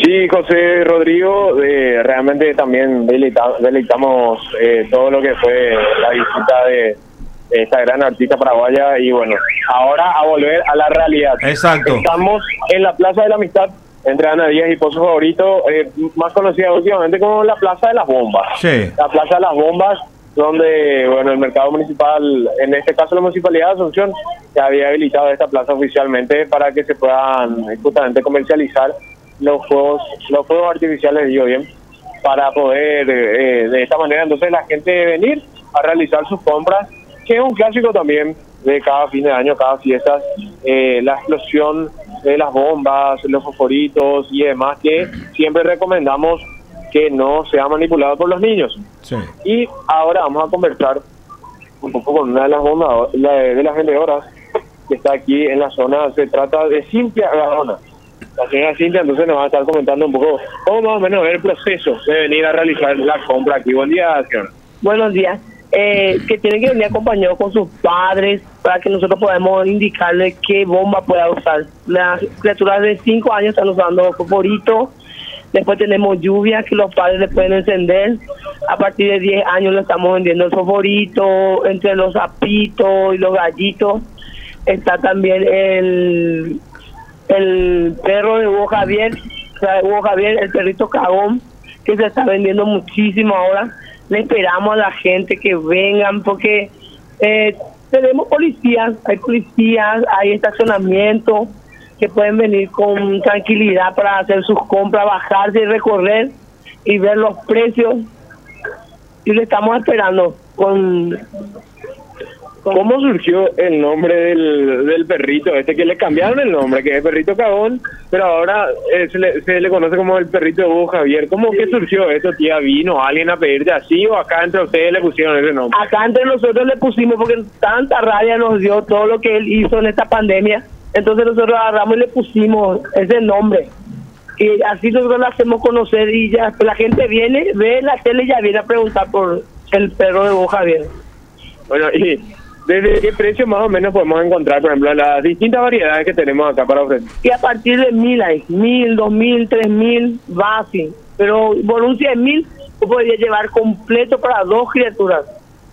Sí, José Rodrigo, realmente también deleitamos todo lo que fue la visita de esta gran artista paraguaya y bueno, ahora a volver a la realidad. Exacto. Estamos en la Plaza de la Amistad entre Ana Díaz y Pozo Favorito, más conocida últimamente como la Plaza de las Bombas. Sí. La Plaza de las Bombas, donde bueno, el mercado municipal, en este caso la Municipalidad de Asunción, ya había habilitado esta plaza oficialmente para que se puedan justamente comercializar los fuegos artificiales, digo bien, para poder de esta manera entonces la gente venir a realizar sus compras, que es un clásico también de cada fin de año, cada fiesta, la explosión de las bombas, los fosforitos y demás, que siempre recomendamos que no sea manipulado por los niños. Sí. Y ahora vamos a conversar un poco con una de las bombas, de las vendedoras que está aquí en la zona. Se trata de Cintia Gaona. La señora Cintia entonces nos va a estar comentando un poco cómo más o menos es el proceso de venir a realizar la compra aquí. Buen día, señora. Buenos días. Que tienen que venir acompañados con sus padres para que nosotros podamos indicarle qué bomba pueda usar. Las criaturas de 5 años están usando fosforito. Después tenemos lluvia que los padres le pueden encender. A partir de 10 años le estamos vendiendo el fosforito, entre los sapitos y los gallitos. Está también el perro de Hugo Javier, el perrito cagón, que se está vendiendo muchísimo ahora. Le esperamos a la gente que vengan porque tenemos policías, hay estacionamiento que pueden venir con tranquilidad para hacer sus compras, bajarse y recorrer y ver los precios. Y le estamos esperando con... ¿Cómo surgió el nombre del perrito que le cambiaron el nombre, que es Perrito Cagón, pero ahora se le conoce como el perrito de Hugo Javier? ¿Cómo que surgió esto, tía? ¿Vino alguien a pedirte así o acá entre ustedes le pusieron ese nombre? Acá entre nosotros le pusimos porque tanta rabia nos dio todo lo que él hizo en esta pandemia. Entonces nosotros agarramos y le pusimos ese nombre. Y así nosotros lo hacemos conocer y ya la gente viene, ve la tele y ya viene a preguntar por el perro de Hugo Javier. Bueno, y... ¿desde qué precio más o menos podemos encontrar, por ejemplo, las distintas variedades que tenemos acá para ofrecer? Y a partir de 1.000 hay, 1.000, 2.000, 3.000, va así. Pero por un 100.000 tú podrías llevar completo para 2 criaturas.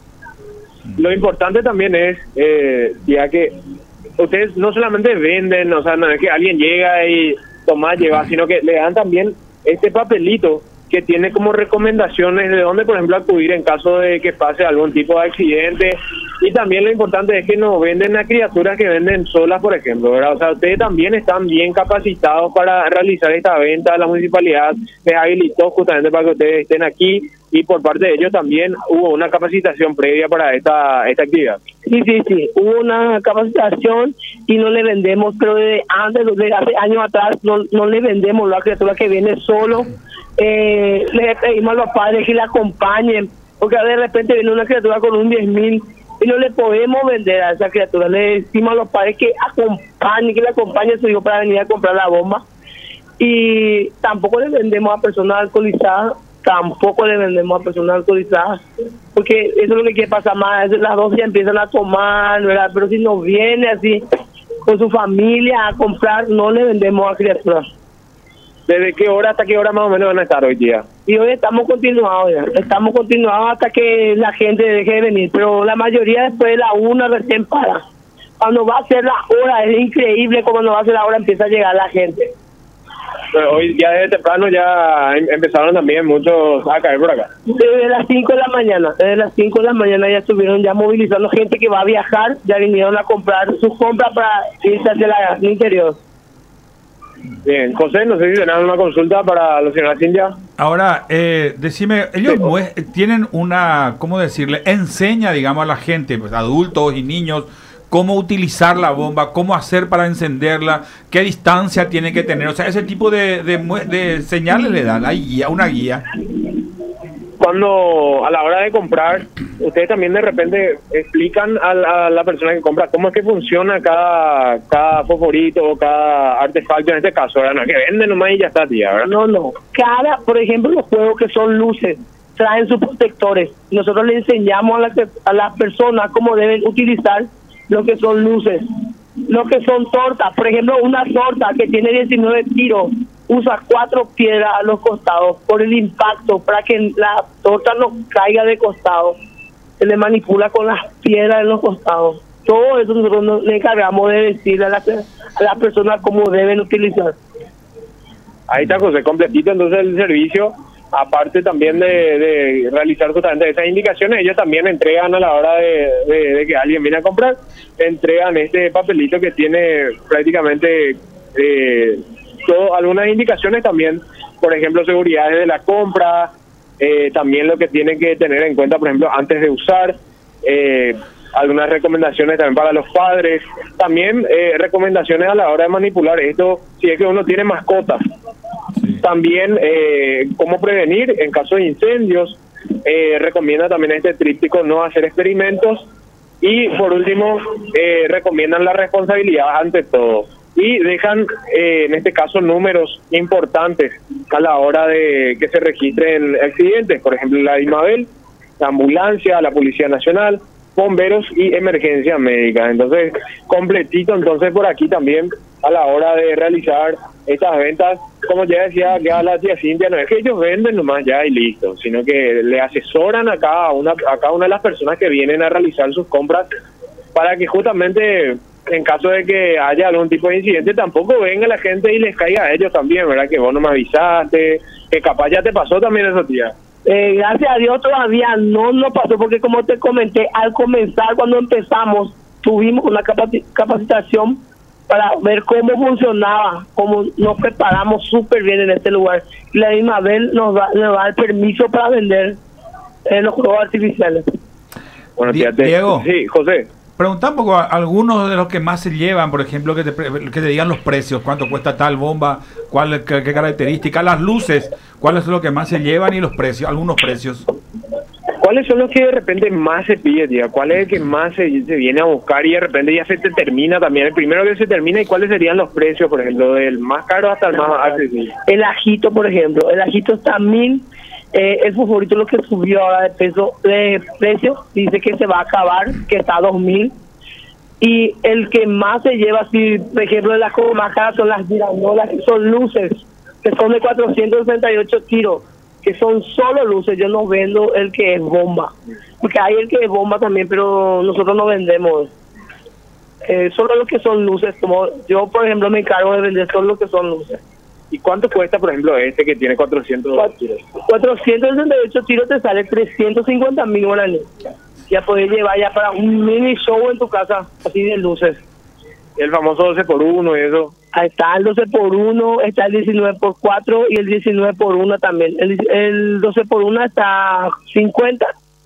Lo importante también es, ya que ustedes no solamente venden, o sea, no es que alguien llega y toma, lleva, sino que le dan también este papelito que tiene como recomendaciones de dónde, por ejemplo, acudir en caso de que pase algún tipo de accidente. Y también lo importante es que no venden a criaturas que venden solas, por ejemplo, ¿verdad? O sea, ustedes también están bien capacitados para realizar esta venta. La municipalidad les habilitó justamente para que ustedes estén aquí y por parte de ellos también hubo una capacitación previa para esta actividad. Sí, hubo una capacitación y no le vendemos, pero desde hace años atrás no le vendemos la criatura que viene solo. Le pedimos a los padres que la acompañen, porque de repente viene una criatura con un 10.000 y no le podemos vender a esa criatura. Le decimos a los padres que le acompañen a su hijo para venir a comprar la bomba. Y tampoco le vendemos a personas alcoholizadas, porque eso es lo que quiere pasar más. Las dos ya empiezan a tomar, ¿verdad? Pero si no viene así con su familia a comprar, no le vendemos a criaturas. ¿Desde qué hora hasta qué hora más o menos van a estar hoy día? Y hoy estamos continuados hasta que la gente deje de venir, pero la mayoría después de la 1 recién para. Cuando va a ser la hora, es increíble como cuando va a ser la hora empieza a llegar la gente. Pero hoy ya desde temprano ya empezaron también muchos a caer por acá. Desde las 5 de la mañana ya estuvieron ya movilizando gente que va a viajar, ya vinieron a comprar sus compras para irse hacia el interior. Bien, José, no sé si tenés una consulta para la señora Cintia. Ahora, decime, ellos tienen una, ¿cómo decirle? Enseña, digamos, a la gente, pues, adultos y niños, cómo utilizar la bomba, cómo hacer para encenderla, qué distancia tiene que tener. O sea, ese tipo de señales le dan, hay guía, una guía. Cuando a la hora de comprar, ustedes también de repente explican a la persona que compra cómo es que funciona cada fosforito o cada artefacto en este caso, ¿verdad? No es que venden nomás y ya está, tía, ¿verdad? No. Por ejemplo, los juegos que son luces traen sus protectores. Nosotros le enseñamos a las personas cómo deben utilizar lo que son luces, lo que son tortas. Por ejemplo, una torta que tiene 19 tiros usa 4 piedras a los costados por el impacto, para que la torta no caiga de costado. Se le manipula con las piedras en los costados. Todo eso nosotros nos encargamos de decirle a las personas cómo deben utilizar. Ahí está, José, completito. Entonces el servicio, aparte también de realizar justamente esas indicaciones, ellos también entregan a la hora de que alguien viene a comprar, entregan este papelito que tiene prácticamente algunas indicaciones también, por ejemplo, seguridades de la compra, también lo que tienen que tener en cuenta, por ejemplo, antes de usar, algunas recomendaciones también para los padres, también recomendaciones a la hora de manipular esto, si es que uno tiene mascotas. Sí. También cómo prevenir en caso de incendios, recomienda también este tríptico no hacer experimentos, y por último recomiendan la responsabilidad ante todo, y dejan en este caso números importantes a la hora de que se registren accidentes, por ejemplo la IMABEL, la ambulancia, la Policía Nacional, bomberos y emergencia médica. Entonces, completito entonces por aquí también a la hora de realizar estas ventas. Como ya decía acá la tía Cintia, no es que ellos venden nomás ya y listo, sino que le asesoran a cada una de las personas que vienen a realizar sus compras, para que justamente en caso de que haya algún tipo de incidente tampoco venga la gente y les caiga a ellos también, ¿verdad? Que vos no me avisaste, que capaz ya te pasó también eso, tía. Gracias a Dios todavía no nos pasó, porque como te comenté, al comenzar, cuando empezamos, tuvimos una capacitación para ver cómo funcionaba, cómo nos preparamos súper bien en este lugar. Y la misma vez nos da el permiso para vender los juegos artificiales. Bueno, tía, Diego. Sí, José. Pregunta un poco a algunos de los que más se llevan, por ejemplo, que te digan los precios, cuánto cuesta tal bomba, qué características, las luces, cuáles son los que más se llevan y los precios, algunos precios. ¿Cuáles son los que de repente más se pide, tía? ¿Cuál es el que más se viene a buscar y de repente ya se te termina también? El primero que se termina, ¿y cuáles serían los precios, por ejemplo, del más caro hasta el más accesible? El ajito, por ejemplo, el ajito está a 1000. El favorito lo que subió ahora de precio, dice que se va a acabar, que está a 2000. Y el que más se lleva, si por ejemplo de las como más caras, son las mirandolas, que son luces, que son de 468 tiros, que son solo luces. Yo no vendo el que es bomba, porque hay el que es bomba también, pero nosotros no vendemos solo lo que son luces. Como yo, por ejemplo, me encargo de vender solo lo que son luces. ¿Y cuánto cuesta, por ejemplo, este que tiene 400 tiros? 468 tiros te sale 350.000 guaraníes. Ya podés llevar ya para un mini show en tu casa, así de luces. El famoso 12x1 y eso. Ahí está el 12x1, está el 19x4 y el 19x1 también. El 12x1 está 50.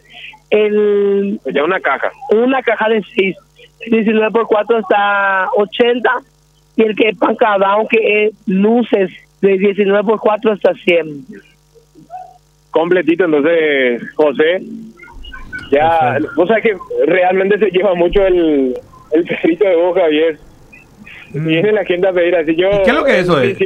Ya una caja. Una caja de 6. El 19x4 está 80. Y el que es pancadao, que es luces, de 19x4 hasta 100. Completito, entonces, José. Ya, vos sabés que realmente se lleva mucho el perrito de vos, Javier. Viene la gente a pedir así. Yo, ¿qué es lo que eso es?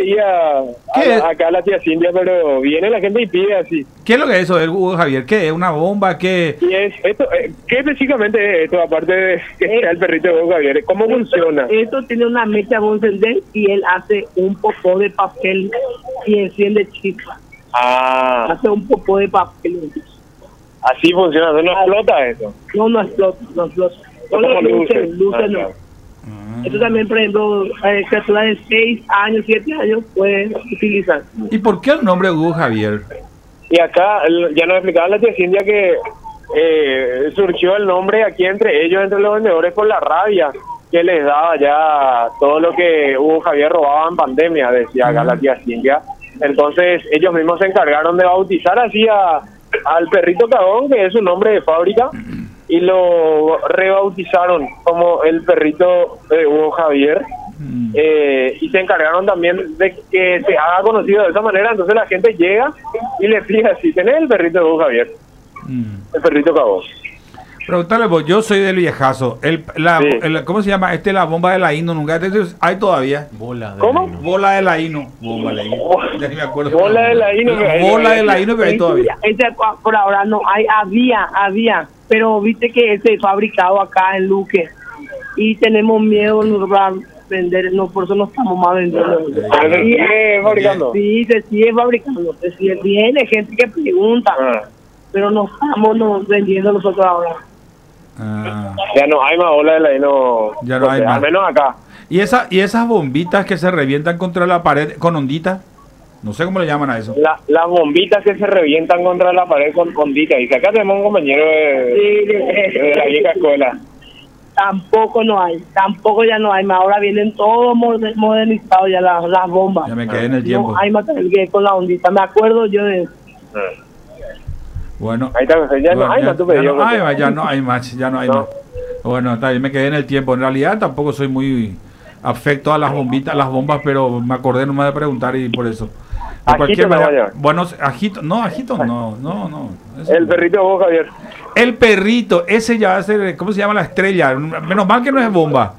Acá a la tía Cintia, pero viene la gente y pide así. ¿Qué es lo que es eso, Hugo Javier? ¿Qué es? ¿Una bomba? ¿Qué es esto? ¿Qué específicamente es esto, aparte de que sea el perrito de Hugo Javier? ¿Cómo funciona? Esto tiene una mecha a encender y él hace un popó de papel y enciende chispa. Hace un popó de papel. Así funciona, ¿no explota eso? No explota. Solo luces no. Esto también, por ejemplo, criaturas de 6 años, 7 años pueden utilizar. ¿Y por qué el nombre Hugo Javier? Y acá ya nos explicaba la tía Cintia que surgió el nombre aquí entre ellos, entre los vendedores, por la rabia que les daba ya todo lo que Hugo Javier robaba en pandemia, decía acá la tía Cintia. Entonces ellos mismos se encargaron de bautizar así al perrito cagón, que es su nombre de fábrica, y lo rebautizaron como el perrito de Hugo Javier. Y se encargaron también de que se haga conocido de esa manera. Entonces la gente llega y le pide así: tenés el perrito de Hugo Javier, el perrito cagón. Preguntarle, pues yo soy del viejazo. ¿Cómo se llama? La bomba de la Hino, nunca hay todavía. ¿Cómo? Bola de la Hino. Bomba de la Hino. Ya ni me acuerdo. Bola de la Hino. Bola de la Hino, pero hay todavía. Por ahora no hay, había, pero viste que es fabricado acá en Luque y tenemos miedo vender, no, por eso no estamos más vendiendo. Pero se sigue fabricando. Sí, se sigue fabricando, viene gente que pregunta, pero no estamos vendiendo nosotros ahora. Ya no hay más ola de la no. Ya no hay más. Al menos acá. ¿Y esas bombitas que se revientan contra la pared con onditas? No sé cómo le llaman a eso. Las bombitas que se revientan contra la pared con onditas. Y acá tenemos un compañero de la vieja escuela. Tampoco ya no hay más. Ahora vienen todos modernizados ya las bombas. Ya me quedé en el tiempo. No hay material que con la ondita. Me acuerdo yo de eso. Bueno. Ahí está, ya no hay más. Ya no hay más. Bueno, está bien, me quedé en el tiempo. En realidad tampoco soy muy afecto a las bombas, pero me acordé nomás de preguntar y por eso. De cualquier manera, bueno, ajito no. Eso el perrito de vos, Javier. El perrito, ese ya va a ser, ¿cómo se llama la estrella? Menos mal que no es bomba.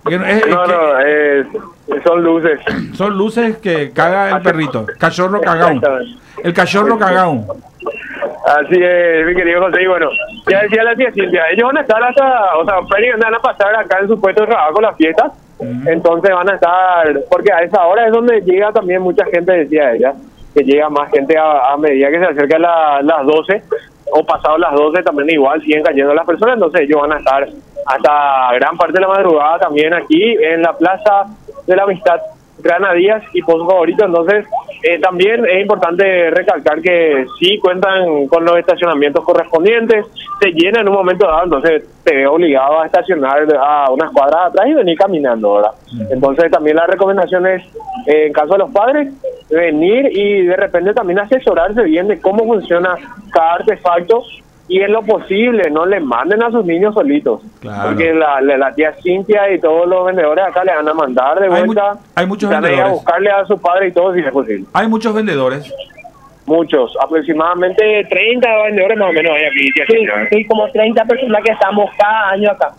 Son luces. Son luces que caga el perrito. Cachorro cagao. El cachorro cagao. Así es, mi querido José. Y bueno, ya decía la tía Cintia, ellos van a estar prácticamente van a pasar acá en su puesto de trabajo las fiestas. Entonces van a estar, porque a esa hora es donde llega también mucha gente, decía ella, que llega más gente a medida que se acerca las 12 o pasado las 12 también igual siguen cayendo las personas. Entonces ellos van a estar hasta gran parte de la madrugada también aquí en la Plaza de la Amistad, Rana Díaz y Pozo Favorito. Entonces también es importante recalcar que sí cuentan con los estacionamientos correspondientes, se llena en un momento dado, entonces te ve obligado a estacionar a unas cuadras atrás y venir caminando, ¿verdad? Entonces también la recomendación es, en caso de los padres, venir y de repente también asesorarse bien de cómo funciona cada artefacto y en lo posible no le manden a sus niños solitos, claro. Porque la tía Cintia y todos los vendedores acá le van a mandar de vuelta, hay muchos van vendedores. A buscarle a su padre y todo si es posible. Hay muchos vendedores. Muchos, aproximadamente 30 vendedores más o menos hay aquí. Sí, como 30 personas que estamos cada año acá.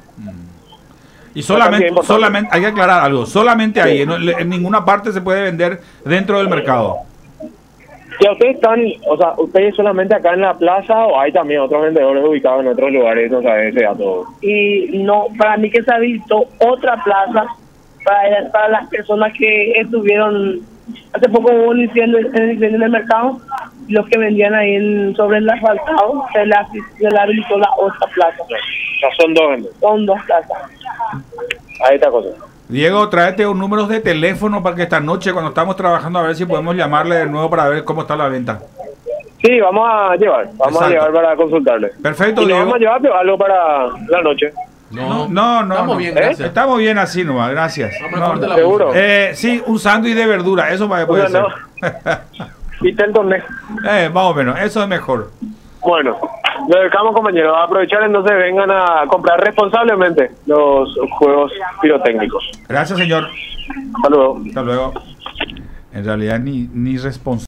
Y solamente hay que aclarar algo, solamente ahí, en ninguna parte se puede vender dentro del mercado. Ya ustedes están, ustedes solamente acá en la plaza o hay también otros vendedores ubicados en otros lugares, no sabes, ese dato. Y no, para mí que se ha visto otra plaza para las personas que estuvieron hace poco hubo un incendio en el mercado, los que vendían ahí sobre el asfaltado, se le habilitó la otra plaza. Ya son dos vendedores. Son dos plazas. Ahí está cosa. Diego, tráete un número de teléfono para que esta noche, cuando estamos trabajando, a ver si podemos llamarle de nuevo para ver cómo está la venta. Sí, vamos a llevar para consultarle. Perfecto, y Diego. Vamos a llevar algo para la noche. No. Estamos bien, gracias. Estamos bien así nomás, gracias. ¿Seguro? Sí, un sándwich de verdura, eso puede ser. Y el torneo. Más o menos, eso es mejor. Bueno, lo dejamos, compañeros. A aprovechar, entonces vengan a comprar responsablemente los juegos pirotécnicos. Gracias, señor. Hasta luego. Hasta luego. En realidad ni responsable.